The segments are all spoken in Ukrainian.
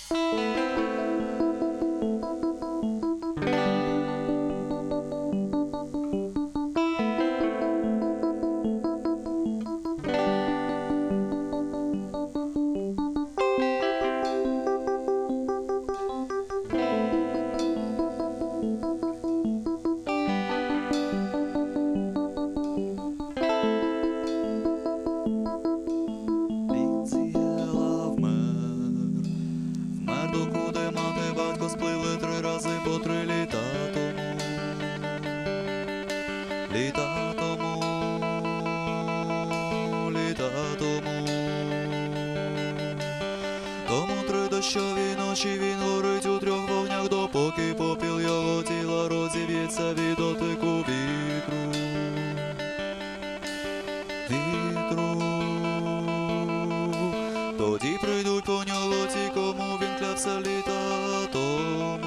Літа тому, літа тому, тому 3 дощові ночі він горить у 3 вогнях, допоки попіл його тіла розів'ється від дотику вітру. Вітру. Тоді прийдуть по нього ті, кому він клявся літа тому.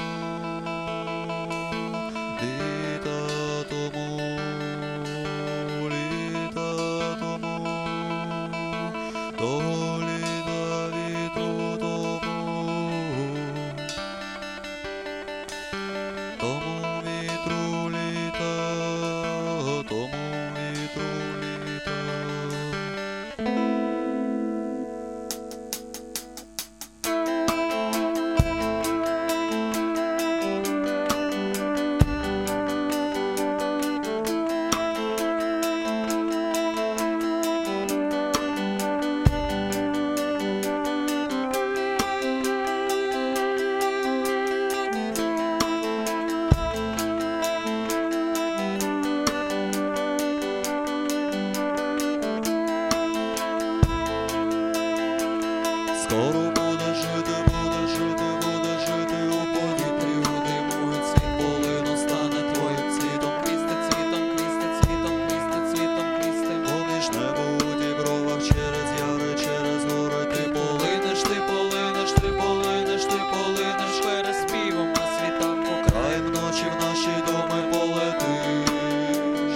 Скоро будеш жити, будеш жити, будеш жити у повітрі, у диму, і цвіт полину стане твоїм цвітом. Квісти цвітом, квісти цвітом, квісти цвітом, квісти. Поміж небо у дібровах, через яри, через гори. Ти полинеш, ти полинеш, ти полинеш, ти полинеш переспівом на світанку. Краєм ночі в наші доми полетиш,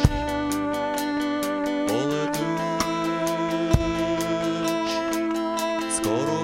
полетиш. Скоро